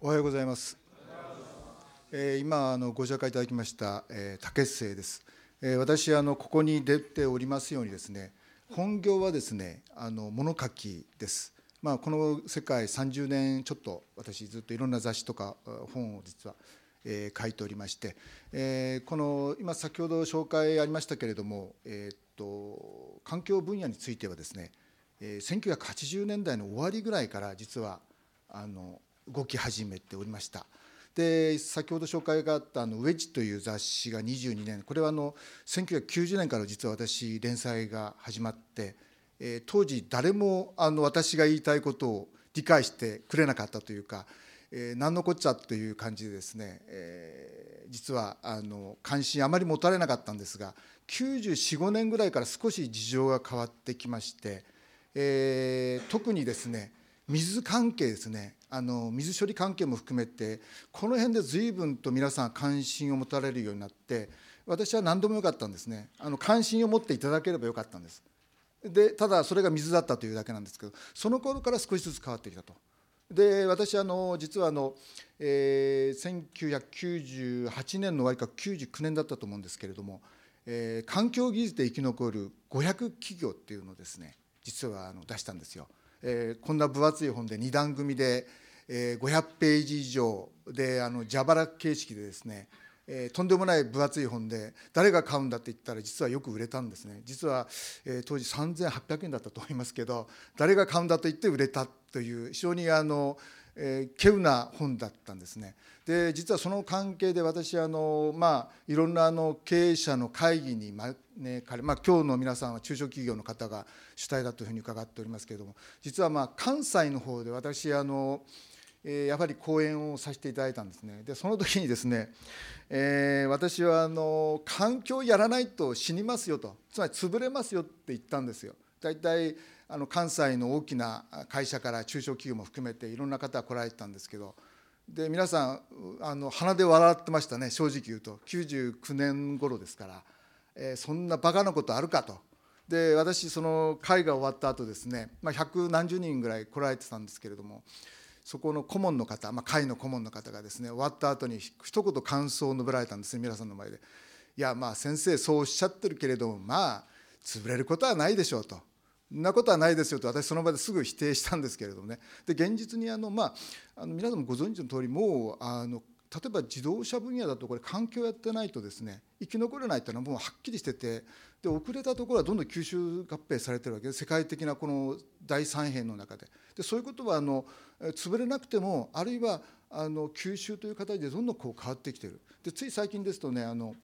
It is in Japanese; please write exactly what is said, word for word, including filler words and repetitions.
おはようございます。えー、今あのご紹介いただきました、えー、竹末です。えー、私あのここに出ておりますようにですね、本業はですね、あの物書きです。まあ、この世界さんじゅうねんちょっと私ずっといろんな雑誌とか本を実は、えー、書いておりまして、えー、この今先ほど紹介ありましたけれども、えー、っと環境分野についてはですね、えー、せんきゅうひゃくはちじゅうねんだいの終わりぐらいから実はあの動き始めておりました。で先ほど紹介があったあのウェッジという雑誌がにじゅうにねん、これはあのせんきゅうひゃくきゅうじゅうねんから実は私連載が始まって、えー、当時誰もあの私が言いたいことを理解してくれなかったというか、えー、何のこっちゃという感じでですね、えー、実はあの関心あまり持たれなかったんですが、きゅうじゅうよん、ごねんぐらいから少し事情が変わってきまして、えー、特にですね水関係ですね、あの水処理関係も含めてこの辺で随分と皆さん関心を持たれるようになって、私は何でもよかったんですね。あの関心を持っていただければよかったんです。でただそれが水だったというだけなんですけど、その頃から少しずつ変わってきたと。で私あの実はあの、えー、せんきゅうひゃくきゅうじゅうはちねんの終わりかきゅうじゅうきゅうねんだったと思うんですけれども、えー、環境技術で生き残るごひゃく企業っていうのをですね実はあの出したんですよ。えー、こんな分厚い本でにだん組で、えー、ごひゃくページ以上であの蛇腹形式でですね、えー、とんでもない分厚い本で誰が買うんだって言ったら実はよく売れたんですね。実は、えー、当時さんぜんはっぴゃくえんだったと思いますけど、誰が買うんだと言って売れたという非常にあの、えー、稀有な本だったんですね。で実はその関係で私あの、まあ、いろんなあの経営者の会議に招かれ、まあ、今日の皆さんは中小企業の方が主体だというふうに伺っておりますけれども、実はまあ関西の方で私あのえー、やはり講演をさせていただいたんですね。でその時にですね、えー、私はあの環境をやらないと死にますよと、つまり潰れますよって言ったんですよ。大体あの関西の大きな会社から中小企業も含めていろんな方が来られてたんですけど、で皆さんあの鼻で笑ってましたね。正直言うときゅうじゅうきゅうねん頃ですから、えー、そんなバカなことあるかと。で私その会が終わった後ですね、まあ、百何十人ぐらい来られてたんですけれども、そこの顧問の方、まあ、会の顧問の方がですね終わった後に一言感想を述べられたんですね、皆さんの前で。いやまあ先生そうおっしゃってるけれども、まあ潰れることはないでしょうと、そんなことはないですよと私その場ですぐ否定したんですけれどもね。で現実にあの、まあ、あの皆さんもご存知の通り、もうあの例えば自動車分野だとこれ環境やってないとですね生き残れないというのはもうはっきりしてて、で遅れたところはどんどん吸収合併されてるわけで、世界的なこの大三変の中で。でそういうことはあの潰れなくても、あるいはあの吸収という形でどんどんこう変わってきている。でつい最近ですとね、あの